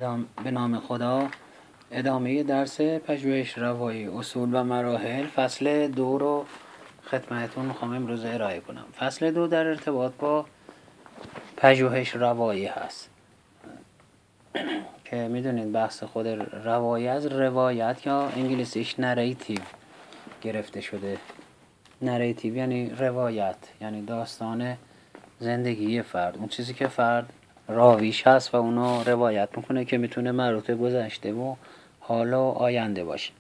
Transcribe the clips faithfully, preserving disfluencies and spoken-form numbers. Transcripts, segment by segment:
به نام خدا. ادامه درس پژوهش روایی اصول و مراحل فصل دو رو خدمتتون میخوام امروز ارائه کنم. فصل دو در ارتباط با پژوهش روایی هست که میدونید بحث خود روایی از روایت یا انگلیسیش نریتیو گرفته شده. نریتیو یعنی روایت، یعنی داستان زندگی فرد، اون چیزی که فرد راویش هست و اونو روایت میکنه که میتونه مربوط به گذشته و حال و آینده باشه.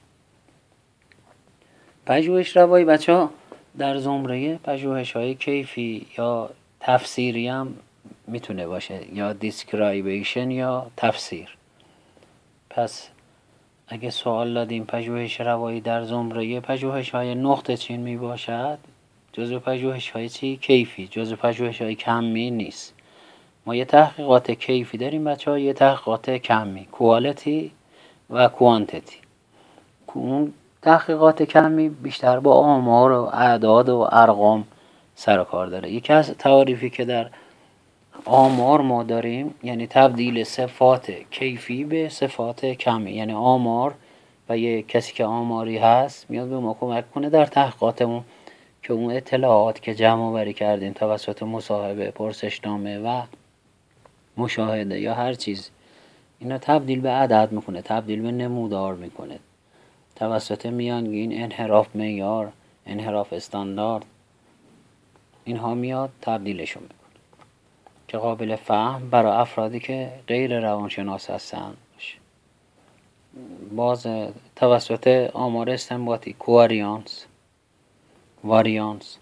پژوهش روایی بچه ها در زمره پژوهش های کیفی یا تفسیری هم میتونه باشه، یا دیسکرایبیشن یا تفسیر. پس اگه سوال دادیم پژوهش روایی در زمره پژوهش های نقطه چین می باشد، جزو پژوهش های چی؟ کیفی، جزو پژوهش های کمی نیست. ما یه تحقیقات کیفی داریم بچه ها، یه تحقیقات کمی، کوالیتی و کوانتیتی. اون تحقیقات کمی بیشتر با آمار و اعداد و ارقام سر و کار داره. یکی از تعاریفی که در آمار ما داریم یعنی تبدیل صفات کیفی به صفات کمی، یعنی آمار و یه کسی که آماری هست میاد به ما کمک کنه در تحقیقاتمون که اون اطلاعات که جمع آوری کردیم توسط مصاحبه، پرسشنامه و مشاهده یا هر چیز، اینا تبدیل به عدد میکنه، تبدیل به نمودار میکنه توسط میانگین، انحراف معیار، انحراف استاندارد، اینها میاد تبدیلشون میکنه که قابل فهم برای افرادی که غیر روانشناس هستن باشه. باز توسط آمار استنباطی، کواریانس، واریانس.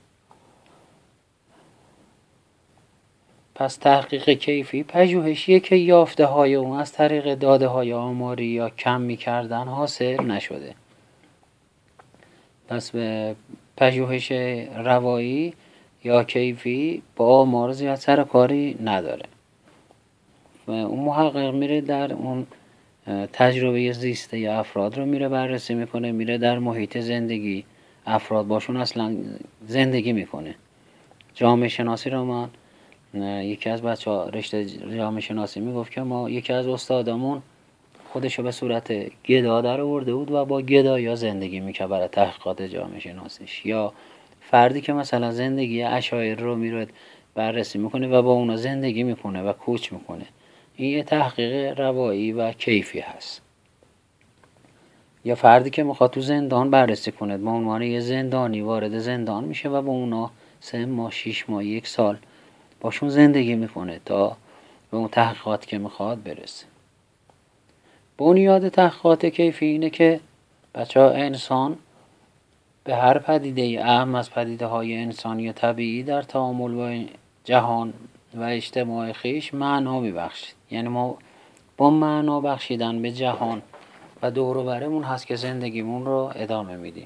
پس تحقیق کیفی پژوهشیه که یافته های اون از طریق داده های آماری یا کمی کردن حاصل نشده. پس به پژوهش روایی یا کیفی با آمار زیاد سر کاری نداره. و اون محقق میره در اون تجربه زیسته یا افراد رو میره بررسی میکنه، میره در محیط زندگی افراد باشون اصلا زندگی میکنه. جامعه شناسی رو من یکی از بچه ها رشته جامعه شناسی میگفت که ما یکی از استادامون خودشو به صورت گدا در آورده بود و با گدایا زندگی میکرد برای تحقیقات جامعه شناسیش. یا فردی که مثلا زندگی عشایر رو میره بررسی میکنه و با اونا زندگی میکنه و کوچ میکنه. این یه تحقیق روایی و کیفی هست. یا فردی که میخواد تو زندان بررسی کنه، با عنوان یه زندانی وارد زندان میشه و با اونا سه ماه، شیش ماه، یک سال باشون زندگی میکنه تا به اون تحقیقات که میخواد برسه. بنیاد تحقیقات کیفی اینه که بچه ها انسان به هر پدیده اهم از پدیده های انسانی طبیعی در تعامل با جهان و اجتماع خیش معنا میبخشید. یعنی ما با معنا بخشیدن به جهان و دور و برمون هست که زندگیمون رو ادامه میدیم.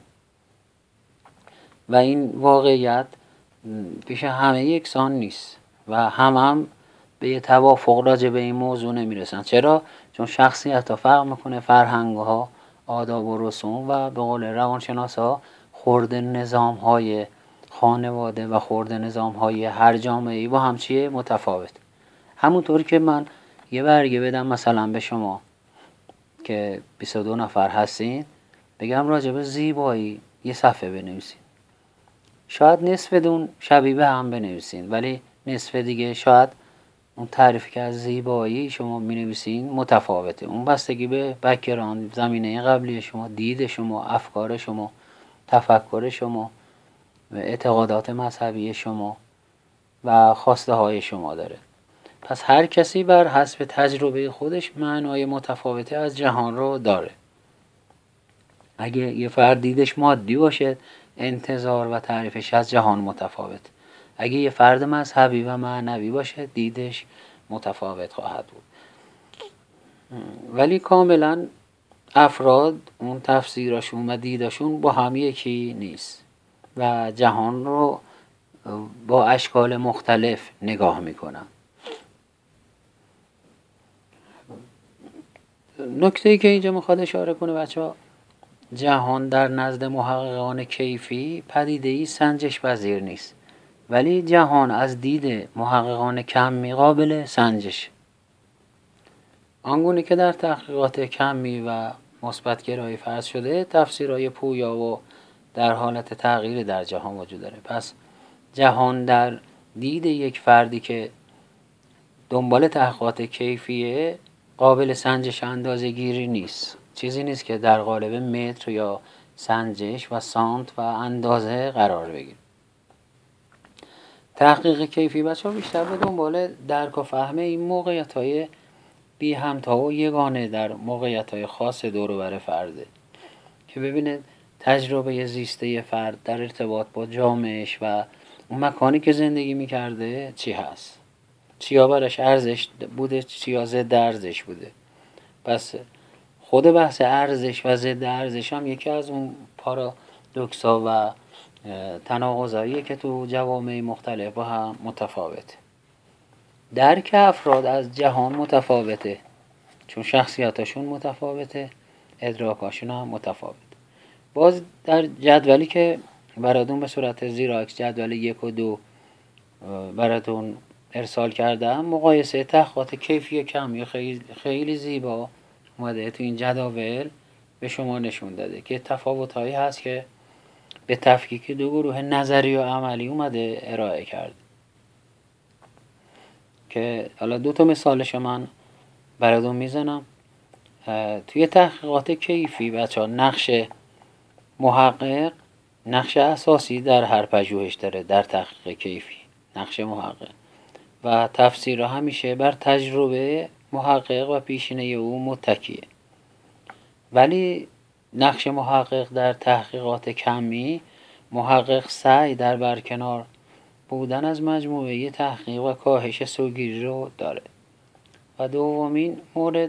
و این واقعیت پیش همه یکسان نیست و هم هم به یه توافق راجع به این موضوع نمیرسن. چرا؟ چون شخصیت ها فرق میکنه، فرهنگ ها، آداب و رسوم و به قول روانشناس ها خورد نظام های خانواده و خورد نظام های هر جامعه‌ای با هم چیه؟ متفاوت. همونطور که من یه برگه بدم مثلا به شما که بیست و دو نفر هستین، بگم راجع به زیبایی یه صفحه بنویسین، شاید نصف دون شبیه به هم بنویسین ولی نصف دیگه شاید اون تعریفی که از زیبایی شما می‌نویسین متفاوته. اون بستگی به بک‌گراند، زمینه قبلی شما، دید شما، افکار شما، تفکر شما و اعتقادات مذهبی شما و خواسته های شما داره. پس هر کسی بر حسب تجربه خودش معنای متفاوتی از جهان رو داره. اگه یه فرد دیدش مادی باشه، انتظار و تعریفش از جهان متفاوت. اگه یه فرد مذهبی و معنوی باشه، دیدش متفاوت خواهد بود. ولی کاملا افراد اون تفسیرشون و دیدشون با هم یکی نیست و جهان رو با اشکال مختلف نگاه میکنن. نکته‌ای که اینجا میخواد اشاره کنه بچه ها، جهان در نزد محققان کیفی پدیده‌ای سنجش پذیر نیست، ولی جهان از دید محققان کمی قابل سنجش. آنگونه که در تحقیقات کمی و مثبت‌گرایی فرض شده، تفسیرهای پویا و در حالت تغییر در جهان وجود داره. پس جهان در دید یک فردی که دنبال تحقیقات کیفیه قابل سنجش اندازه گیری نیست. چیزی نیست که در قالب متر یا سنجش و سانت و اندازه قرار بگیره. تحقیق کیفی بچه ها بیشتر به دنبال درک و فهم این موقعیت های بی همتا و یگانه در موقعیت های خاص دور و بر فرده که ببینه تجربه زیسته فرد در ارتباط با جامعهش و اون مکانی که زندگی میکرده چی هست، چیا براش ارزش بوده، چیا ضد ارزش بوده. پس خود بحث ارزش و ضد ارزش هم یکی از اون پارادوکسا و تناقضاییه که تو جوامع مختلف با هم متفاوته. درک افراد از جهان متفاوته چون شخصیتاشون متفاوته، ادراکاشون هم متفاوته. باز در جدولی که براتون به صورت زیراکس جدول یک و دو براتون ارسال کردم، مقایسه تحقیقات کیفی کمی خیلی, خیلی زیبا اومده تو این جداول به شما نشون داده که تفاوت‌هایی هست که به تفکیک دو گروه نظری و عملی اومده ارائه کرد. که حالا دو تا مثالش من براتون میزنم. توی تحقیقات کیفی بچه‌ها نقش محقق نقش اساسی در هر پژوهش داره. در تحقیق کیفی نقش محقق و تفسیر همیشه بر تجربه محقق و پیشینه او متکیه. ولی نقش محقق در تحقیقات کمی، محقق سعی در برکنار بودن از مجموعه تحقیق و کاهش سوگیری رو داره. و دومین مورد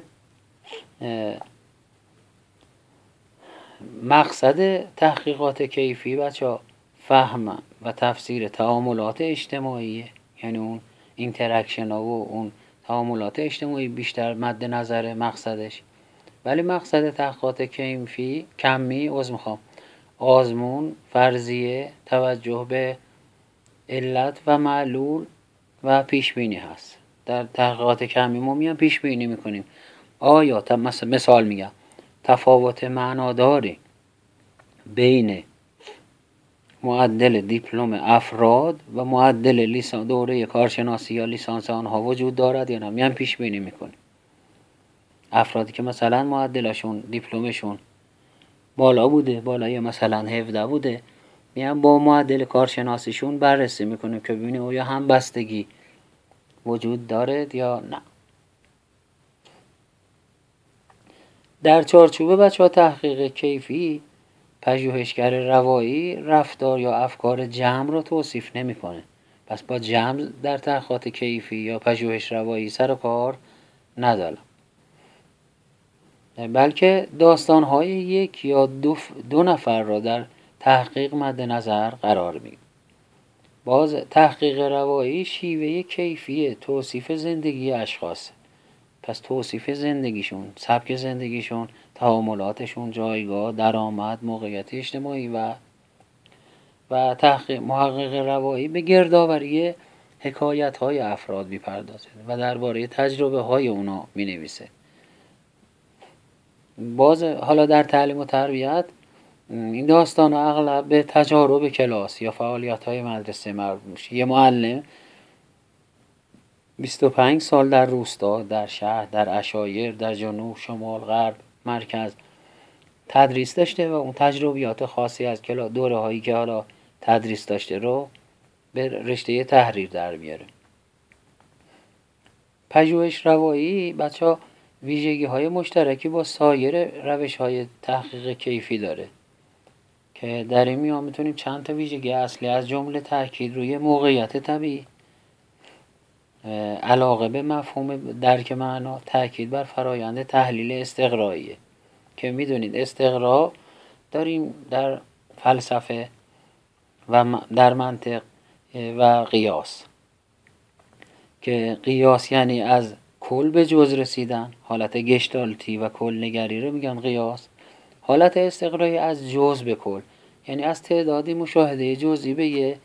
مقصد تحقیقات کیفی بچه فهم و تفسیر تعاملات اجتماعی، یعنی اون اینتراکشن ها و اون تعاملات اجتماعی بیشتر مد نظر مقصدش. ولی مقصد تحقیقات کیفی کمی از میخوام آزمون، فرضیه، توجه به علت و معلول و پیش بینی هست. در تحقیقات کمی ما میان پیش بینی میکنیم آیا مثال میگم تفاوت معناداری بین معدل دیپلم افراد و معدل لیسانس دوره کارشناسی یا لیسانس آنها وجود دارد یا نه. میان پیش بینی میکنیم افرادی که مثلا معدلشون دیپلمشون بالا بوده، بالای مثلا هفده بوده، میان با معدل کارشناسیشون بررسی میکنیم که ببینیم آیا هم بستگی وجود دارد یا نه. در چارچوب بچه‌ها تحقیق کیفی پژوهشگر روایی رفتار یا افکار جمع رو توصیف نمیکنه. پس با جمع در تحقیقات کیفی یا پژوهش روایی سر و کار نداره، بلکه داستان‌های یک یا دو, دو نفر را در تحقیق مد نظر قرار میده. باز تحقیق روایی شیوه کیفی توصیف زندگی اشخاص. پس توصیف زندگیشون، سبک زندگیشون، تعاملاتشون، جایگاه، درآمد، موقعیت اجتماعی و و تحقیق محقق روایی به گردآوری حکایت‌های افراد می‌پردازه و درباره تجربه‌های اونا می‌نویسه. باز حالا در تعلیم و تربیت این داستان اغلب به تجارب کلاس یا فعالیت‌های مدرسه مربوط میشه. یه معلم بیست و پنج سال در روستا، در شهر، در عشایر، در جنوب، شمال، غرب، مرکز تدریس داشته و اون تجربیات خاصی از کلاس دوره هایی که حالا تدریس داشته رو به رشته تحریر در میاره. پژوهش روایی بچه‌ها ویژگی های مشترکی با سایر روش های تحقیق کیفی داره که در این میان میتونیم چند تا ویژگی اصلی از جمله تاکید روی موقعیت طبیعی، علاقه به مفهوم درک معنا، تاکید بر فرایند تحلیل استقراییه که میدونید استقرا داریم در فلسفه و در منطق و قیاس، که قیاس یعنی از کل به جز رسیدن، حالت گشتالتی و کل نگری رو میگن قیاس. حالت استقرایی از جز به کل، یعنی از تعدادی مشاهده جزئی به یه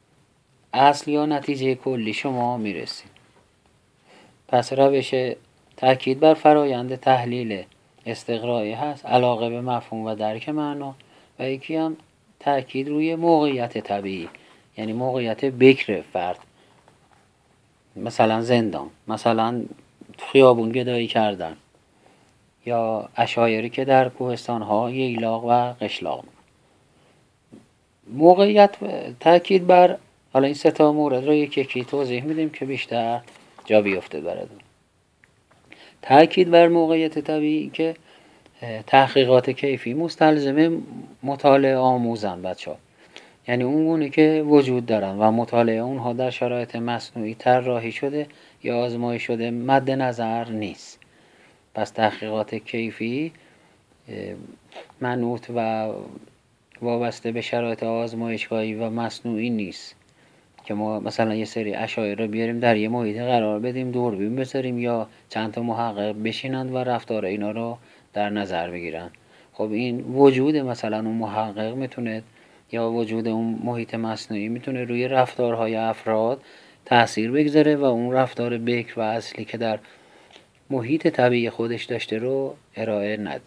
اصل یا نتیجه کلی شما میرسید. پس روش تأکید بر فرایند تحلیل استقرایی هست، علاقه به مفهوم و درک معنا، و یکی هم تأکید روی موقعیت طبیعی، یعنی موقعیت بکر فرد، مثلا زندان، مثلا خیابون گدایی کردن، یا اشایری که در کوهستان‌ها ییلاق و قشلاق. موقعیت تأکید بر، حالا این سه تا مورد رو یکی یکی توضیح میدیم که بیشتر جا بیفته براتون. تأکید بر موقعیت طبیعی که تحقیقات کیفی مستلزم مطالعه آموزن بچه‌ها، یعنی اون گونه که وجود دارن و مطالعه اونها در شرایط مصنوعی طراحی شده یا آزمایش شده مد نظر نیست. پس تحقیقات کیفی منوط و وابسته به شرایط آزمایشگاهی و مصنوعی نیست که ما مثلا یه سری اشایر رو بیاریم در یه محیط قرار بدیم، دوربین بذاریم یا چند تا محقق بشینند و رفتار اینا رو در نظر بگیرن. خب این وجود مثلا اون محقق میتونه یا وجود اون محیط مصنوعی میتونه روی رفتارهای افراد تأثیر بگذاره و اون رفتار بکر و اصلی که در محیط طبیعی خودش داشته رو ارائه نده.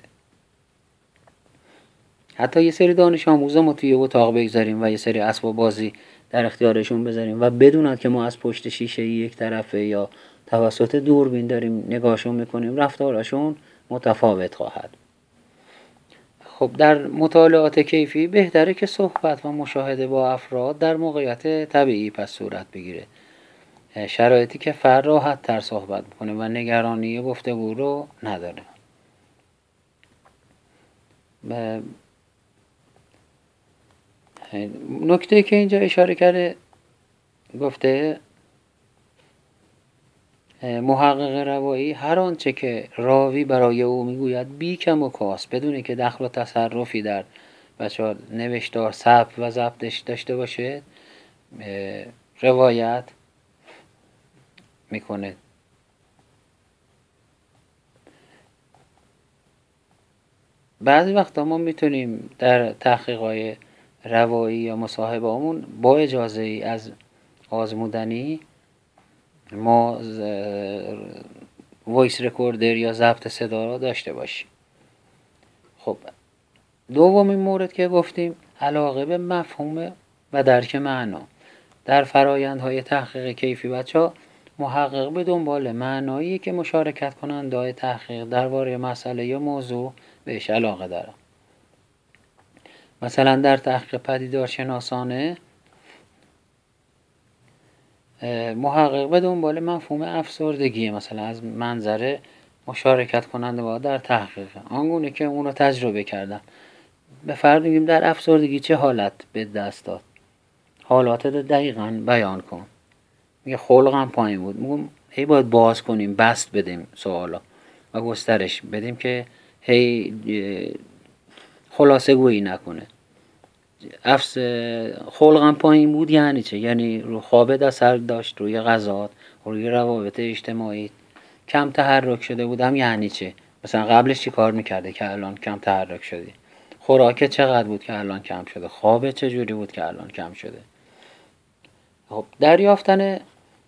حتی یه سری دانش آموزا ما توی اتاق بگذاریم و یه سری اسباب بازی در اختیارشون بذاریم و بدونن که ما از پشت شیشه یک طرفه یا توسط دوربین داریم نگاهشون میکنیم، رفتارشون متفاوت خواهد. خب در مطالعات کیفی بهتره که صحبت و مشاهده با افراد در موقعیت طبیعی پس صورت بگیره، شرایطی که فرد راحت تر صحبت بکنه و نگرانی گفتگو رو نداره. نکته که اینجا اشاره کرده، گفته محقق روایی هر آنچه که راوی برای او میگوید بی کم و کاس بدونه که دخل و تصرفی در بچه‌ها نوشتار، ثبت و ضبطش داشته باشه روایت میکنه. بعضی وقتا ما میتونیم در تحقیقات روایی یا مصاحبه همون با اجازه ای از آزمودنی ما وایس رکوردر یا ضبط صدا را داشته باشیم. خب دومین مورد که گفتیم علاقه به مفهوم و درک معنا. در فرایندهای تحقیق کیفی بچه‌ها محقق به دنبال معنایی که مشارکت کننده‌های تحقیق درباره مسئله یا موضوع بهش علاقه دارن. مثلا در تحقیق پدیدارشناسانه محقق به دنبال مفهوم افسردگی مثلا از منظر مشارکت کننده ها در تحقیق، آنگونه که اون رو تجربه کردن. به فرد میگیم در افسردگی چه حالت به دست داد، حالات رو دقیقاً بیان کن. میگه خلقم پایین بود. میگم هی باید باز کنیم، بست بدیم سوالا و گسترش بدیم که هی خلاصه گویی نکنه. افس خلقم پایین بود یعنی چه؟ یعنی رو خوابت اثر داشت، روی غذات، روی روابط اجتماعی کم تحرک شده بودم یعنی چه؟ مثلا قبلش چی کار میکرده که الان کم تحرک شدی؟ خوراک چقدر بود که الان کم شده؟ خواب چجوری بود که الان کم شده؟ خب دریافتن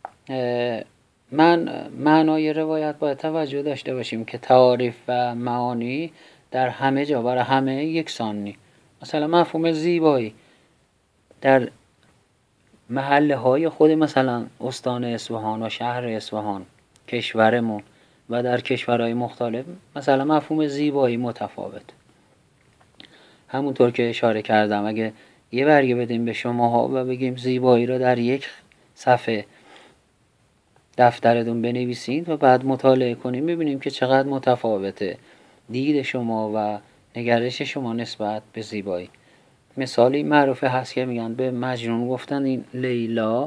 من معنای روایت باید توجه داشته باشیم که تعاریف و معانی در همه جا برای همه یکسان نی. مثلا مفهوم زیبایی در محله های خود مثلا استان اصفهان و شهر اصفهان کشورمون و در کشورهای مختلف مثلا مفهوم زیبایی متفاوت. همونطور که اشاره کردم اگه یه برگه بدیم به شماها و بگیم زیبایی رو در یک صفحه دفترتون بنویسید و بعد مطالعه کنیم، ببینیم که چقدر متفاوته دید شما و نگرش شما نسبت به زیبایی. مثالی معروفه هست که میگن به مجنون گفتن این لیلا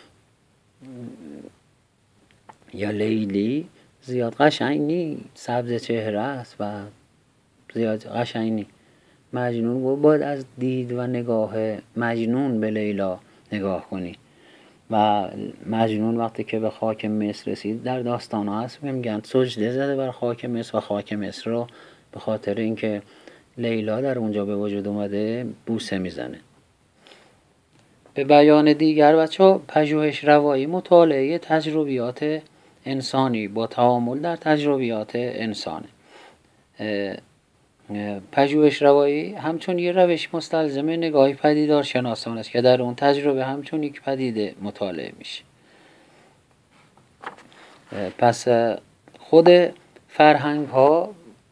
یا لیلی زیاد قشنگ نی، سبز چهره است و زیاد قشنگ نی. مجنون گفت باید از دید و نگاه مجنون به لیلا نگاه کنی. و مجنون وقتی که به خاک مصر رسید در داستان ها هست میگن سجده زده بر خاک مصر و خاک مصر رو به خاطر اینکه لیلا در اونجا به وجود اومده بوسه میزنه. به بیان دیگر بچه ها پژوهش روایی مطالعه تجربیات انسانی با تعامل در تجربیات انسانه. پژوهش روایی همچون یه روش مستلزم نگاهی پدیدار شناسان است که در اون تجربه همچون یک پدیده مطالعه میشه. پس خود فرهنگ ها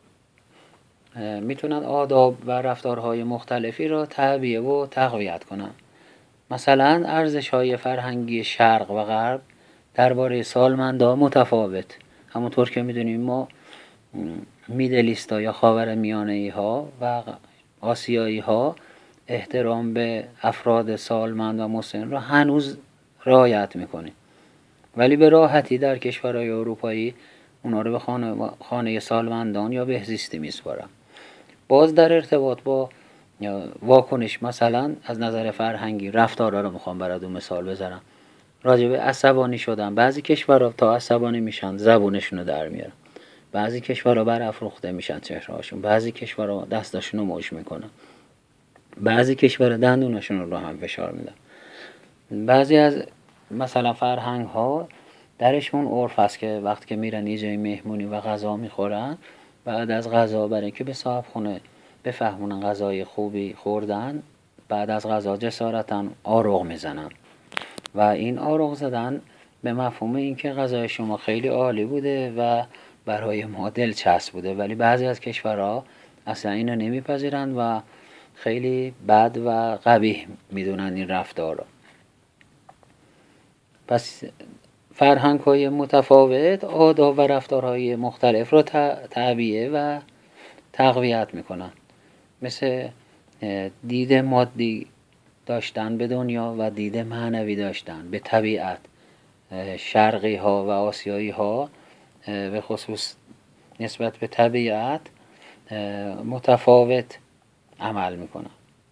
میتونن آداب و رفتارهای مختلفی را تعبیه و تقویت کنن. مثلا ارزش های فرهنگی شرق و غرب درباره سالمندان متفاوت. همونطور که میدونیم ما میدلیستا یا خاورمیانه‌ای ها و آسیایی ها احترام به افراد سالمند و مسن را هنوز رعایت میکنیم، ولی به راحتی در کشورهای اروپایی اونا رو به خانه, خانه سالمندان یا بهزیستی میسپارن. باز در ارتباط با واکنش مثلا از نظر فرهنگی رفتارها رو میخوام براتون مثال بزنم. راجع به عصبانی شدن، بعضی کشورها تا عصبانی میشن زبونشون رو در میارن، بعضی کشورها برافروخته میشن چهرهاشون، بعضی کشورها دستاشون رو موج میکنن، بعضی کشورها دندوناشون رو هم فشار میدن. بعضی از مثلا فرهنگ ها درشون عرف است که وقتی که میرن یه جای مهمونی و غذا میخورن، بعد از غذا برای اینکه به صاحب خونه بفهمونن غذای خوبی خوردن، بعد از غذا جسارتاً آروغ میزنن و این آروغ زدن به مفهوم اینکه غذای شما خیلی عالی بوده و برای ما دلچسب بوده، ولی بعضی از کشورها اصلا اینو نمیپذیرن و خیلی بد و قبیح میدونن این رفتار رو. پس فرهنگ های متفاوت آداب و رفتارهای مختلف رو تعبیه و تقویت میکنن، مثل دید مادی داشتن به دنیا و دید معنوی داشتن به طبیعت. شرقی ها و آسیایی ها به خصوص نسبت به طبیعت متفاوت عمل میکنن.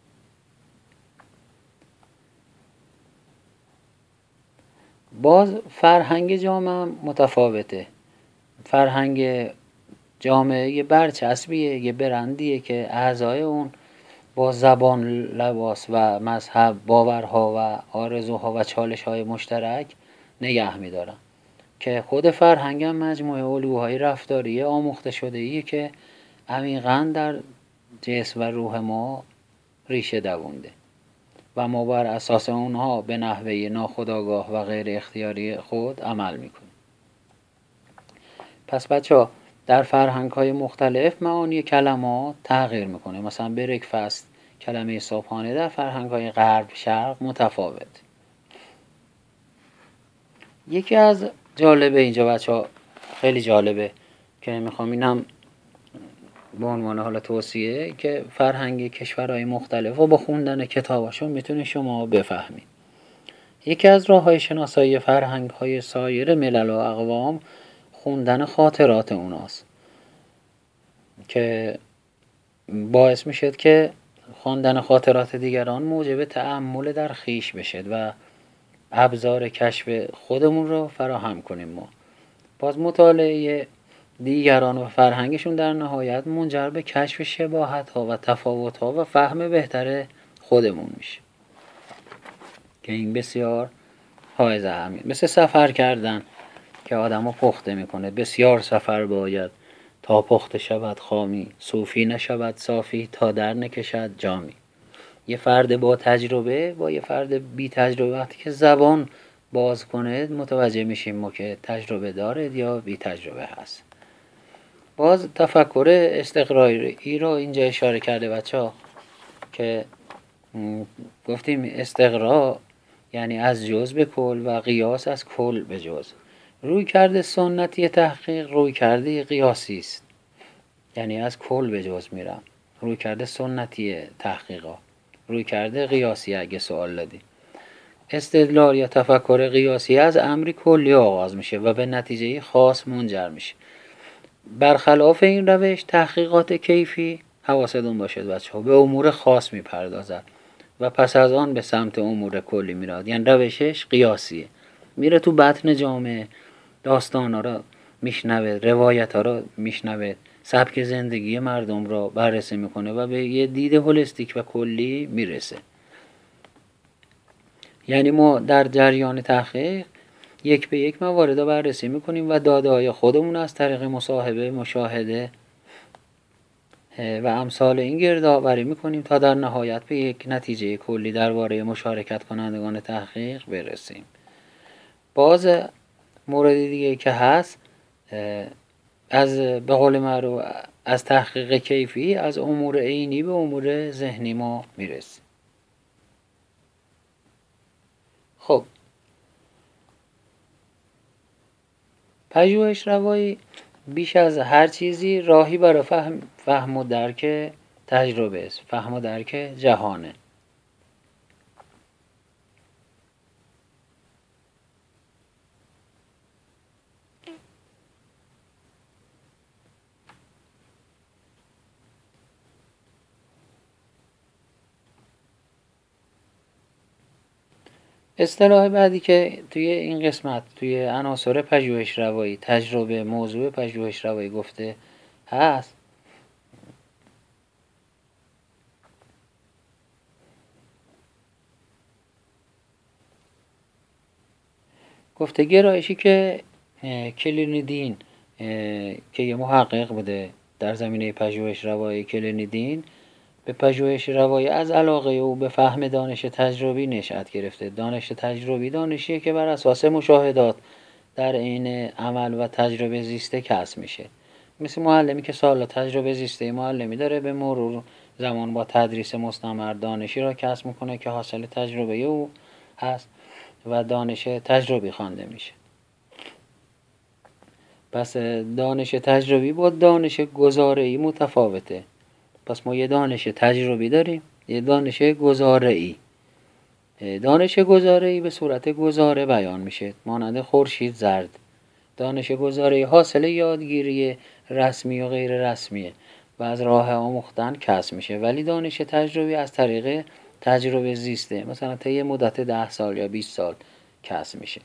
باز فرهنگ جامعه متفاوته. فرهنگ جامعه یه برچسبیه، یه برندیه که اعضای اون با زبان، لباس و مذهب، باورها و آرزوها و چالش‌های مشترک نگه می‌دارن، که خود فرهنگ هم مجموعه الگوهای رفتاری آموخته شده‌ایه که عمیقاً در جسم و روح ما ریشه دوونده و ما بر اساس اونها به نحوه ناخودآگاه و غیر اختیاری خود عمل می‌کنیم. پس بچه‌ها در فرهنگ‌های مختلف معانی کلمات تغییر می‌کنه. مثلا بریکفست، کلمه صبحانه در فرهنگ‌های غرب شرق متفاوت. یکی از جالبه اینجا بچه‌ها، خیلی جالبه که میخوام اینم به عنوان حالا توصیه، که فرهنگ کشورهای مختلف و با خوندن کتاباشون میتونه شما بفهمید. یکی از راه‌های شناسایی فرهنگ‌های سایر ملل و اقوام خوندن خاطرات اوناست، که باعث میشد که خواندن خاطرات دیگران موجب تأمل در خویش بشه و ابزار کشف خودمون رو فراهم کنیم. ما باز مطالعه دیگران و فرهنگشون در نهایت منجر به کشف شباهت‌ها و تفاوت‌ها و فهم بهتر خودمون میشه، که این بسیار حائز اهمیت. مثل سفر کردن که آدمو پخته میکنه. بسیار سفر باید تا پخته شود خامی، صوفی نشود صافی تا در نکشد جامی. یه فرد با تجربه با یه فرد بی تجربه وقتی که زبان باز کنه متوجه میشیم ما که تجربه داره یا بی تجربه هست. باز تفکر استقرایی رو اینجا اشاره کرده بچه‌ها، که گفتیم استقرا یعنی از جز به کل و قیاس از کل به جز. روی کرده سنتی تحقیق روی کرده قیاسی است، یعنی از کل به جز میرم. روی کرده سنتی تحقیقا، روی کرده قیاسی اگه سوال دادی. استدلال یا تفکر قیاسی از امری کلی آغاز میشه و به نتیجه خاص منجر میشه. برخلاف این روش تحقیقات کیفی، حواستون باشد بچه‌ها، به امور خاص میپردازد و پس از آن به سمت امور کلی میراد. یعنی روشش قیاسیه، میره تو بطن جامعه، داستانا رو میشنوه، روایت ها رو میشنوه، سبک زندگی مردم رو بررسی میکنه و به یه دید هولستیک و کلی میرسه. یعنی ما در جریان تحقیق یک به یک موارد رو بررسی میکنیم و داده های خودمون از طریق مصاحبه، مشاهده و امثال این گردآوری میکنیم تا در نهایت به یک نتیجه کلی درباره مشارکت کنندگان تحقیق برسیم. باز مورد دیگه که هست، از به قول معروف از تحقیق کیفی از امور عینی به امور ذهنی ما میرسیم. خب پژوهش روایی بیش از هر چیزی راهی برای فهم, فهم و درک تجربه است، فهم و درک جهانه. اصطلاح بعدی که توی این قسمت توی عناصر پژوهش روایی تجربه موضوع پژوهش روایی گفته هست، گفته گرایشی که کلینیدین که یه محقق بوده در زمینه پژوهش روایی، کلینیدین به پژوهش روایی از علاقه او به فهم دانش تجربی نشأت گرفته. دانش تجربی دانشیه که بر اساس مشاهدات در عین عمل و تجربه زیسته کسب میشه. مثل معلمی که سالا تجربه زیسته معلمی داره، به مرور زمان با تدریس مستمر دانشی را کسب میکنه که حاصل تجربه او هست و دانش تجربی خوانده میشه. پس دانش تجربی با دانش گزاره‌ای متفاوته. پس ما یه دانش تجربی داریم، یه دانش گزاره‌ای. دانش گزاره‌ای به صورت گزاره بیان میشه، مانند خورشید زرد. دانش گزاره‌ای حاصل یادگیری رسمی و غیر رسمیه و از راه آموختن کسب میشه، ولی دانش تجربی از طریق تجربه زیسته، مثلا طی مدت ده سال یا بیست سال کسب میشه.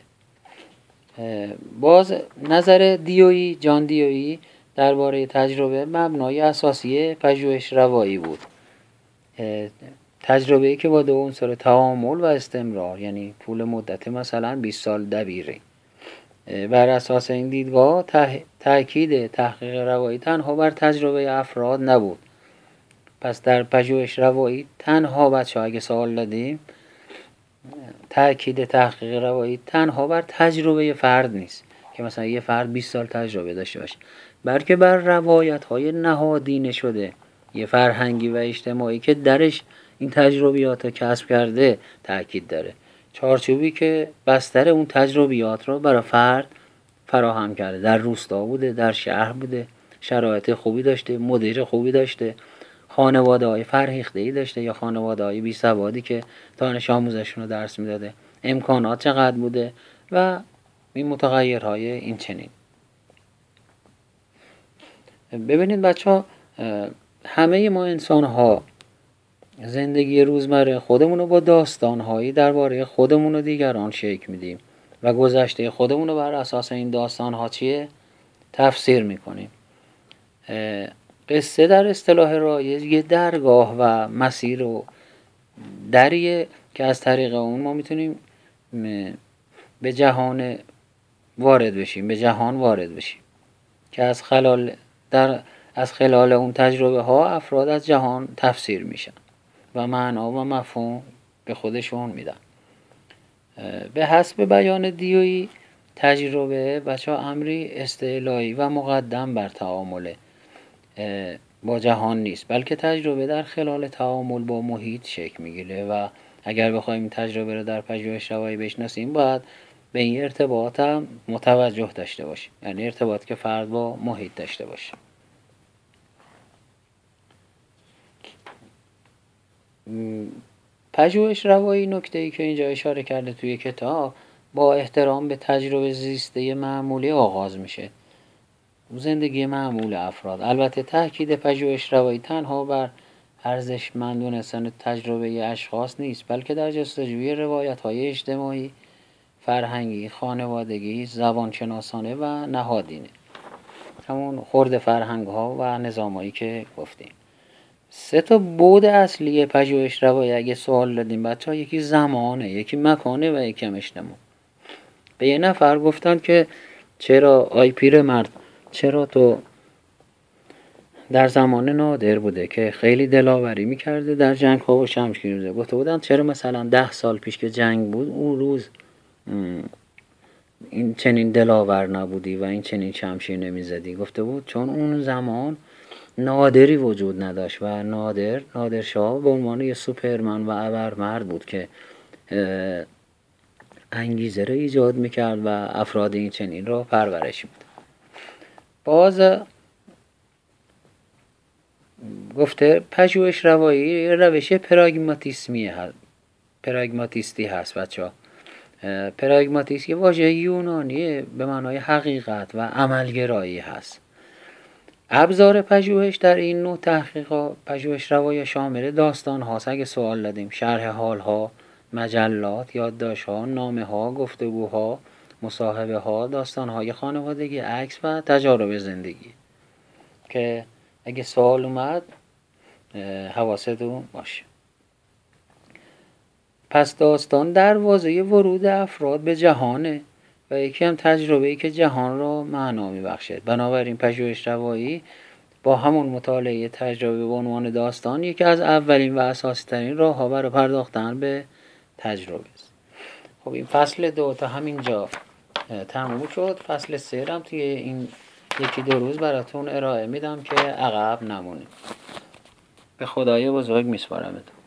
باز نظر دیویی، جان دیویی درباره تجربه مبنای اساسی پژوهش روایی بود. تجربه‌ای که با دو عنصر تعامل و استمرار، یعنی طول مدت مثلا بیست سال دبیره. بر اساس این دیدگاه تأکید تحقیق روایی تنها بر تجربه افراد نبود. پس در پژوهش روایی تنها بچه ها اگه سوال دادیم، تأکید تحقیق روایی تنها بر تجربه فرد نیست که مثلا یه فرد بیست سال تجربه داشته باشه، بلکه بر روایت های نهادینه شده یه فرهنگی و اجتماعی که درش این تجربیات رو کسب کرده تأکید داره. چارچوبی که بستر اون تجربیات رو برای فرد فراهم کرده، در روستا بوده، در شهر بوده، شرایط خوبی داشته، مدیر خوبی داشته، خانواده های فرهیخته‌ای داشته یا خانواده های بی سوادی که دانش آموزشون رو درس میداده، امکانات چقدر بوده و این متغیرهای این چنین. ببینید بچه ها، همه ما انسان ها زندگی روزمره خودمون رو با داستانهایی درباره خودمون و دیگران شکل میدیم و گذشته خودمون رو بر اساس این داستانها چیه؟ تفسیر میکنیم. قصه در اصطلاح رایج یه درگاه و مسیر و دریه که از طریق اون ما میتونیم به جهان وارد بشیم، به جهان وارد بشیم که از خلال در از خلال اون تجربه ها افراد از جهان تفسیر میشن و معنا و مفهوم به خودشون میدن. به حسب بیان دیویی تجربه بچه ها امری استعلایی و مقدم بر تعامل با جهان نیست، بلکه تجربه در خلال تعامل با محیط شکل میگیره و اگر بخوایم تجربه رو در پژوهش روایی بشناسیم باید به این ارتباط هم متوجه داشته باشیم، یعنی ارتباط که فرد با محیط داشته باشه. پژوهش روایی نکته‌ای که اینجا اشاره کرده توی کتاب با احترام به تجربه زیسته معمولی آغاز میشه، زندگی معمول افراد. البته تاکید پژوهش روایی تنها بر ارزشمند دونستن تجربه اشخاص نیست، بلکه در جستجوی روایت‌های اجتماعی، فرهنگی، خانوادگی، زبانشناسانه و نهادینه، همون خرد فرهنگ‌ها و نظامایی که گفتیم. سه تا بعد اصلی پژوهش روایی اگه سوال دادیم بچه‌ها، یکی زمانه، یکی مکانه و یکی اجتماع. به یه نفر گفتن که چرا آی پیر مرد، چرا تو در زمان نادر بوده که خیلی دلاوری میکرده در جنگ ها و شمشیر میزده، گفته بودن چرا مثلا ده سال پیش که جنگ بود اون روز این چنین دلاور نبودی و این چنین شمشیر نمیزدی؟ گفته بود چون اون زمان نادری وجود نداشت و نادر نادرشاه به عنوان یه سوپرمن و ابرمرد بود که انگیزه رو ایجاد میکرد و افراد این چنین رو پرورش میداد. باز گفته پژوهش روایی روش پراگماتیسمی هست، پراگماتیستی هست بچه ها. پراگماتیسم یه واژه یونانیه به معنای حقیقت و عملگرایی هست. ابزار پژوهش در این نوع تحقیقات پژوهش روایی شامل داستان هاست. اگه سوال دادیم شرح حال ها، مجلات، یادداشت ها، نامه ها، گفتگوها، مصاحبه ها، داستان های خانوادگی، عکس و تجارب زندگی، که اگه سوال اومد حواستون باشه. پس داستان دروازه ورود افراد به جهانه و یکی هم تجربه‌ای که جهان را معنا می‌بخشد. بنابراین پژوهش روایی با همون مطالعه تجربه به عنوان داستان یکی از اولین و اساسی ترین راه‌ها برای پرداختن به تجربه است. خب این فصل دو تا همینجا تموم شد. فصل سه هم توی این یکی دو روز براتون ارائه میدم که عقب نمونید. به خدای بزرگ میسپارمتون.